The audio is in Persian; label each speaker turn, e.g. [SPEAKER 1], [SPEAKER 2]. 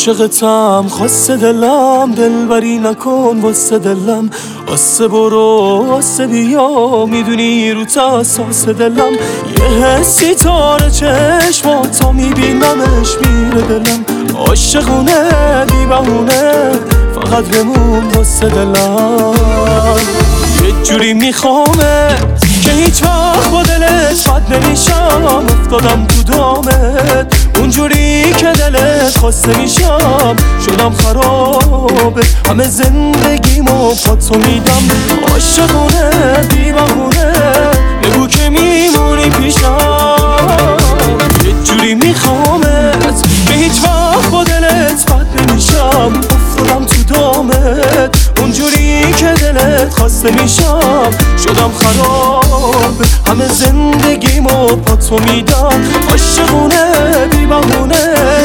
[SPEAKER 1] عاشقتم خواست دلم، دلبری نکن واسه دلم. آسه برو آسه بیا، میدونی رو اساس دلم. یه حسی تاره چشماتا میبینمش میره دلم. عاشقونه بی بهونه فقط بمون واسه دلم. یه جوری میخوامت که هیچ وقت با دلت بد نمیشم. افتادم تو دامت اونجوری که دلت خواسته میشم. شدم خرابه همه زندگیمو پاتو میدم. عاشقونه بی بهونه بگو که میمونی پیشم. یه جوری میخوامت که هیچ وقت با دلت بد نمیشم. افتادم تو دامت اونجوری که دلت خواسته میشم. شدم خرابه همه زندگیمو پاتو میدم. عاشقونه بی بهونه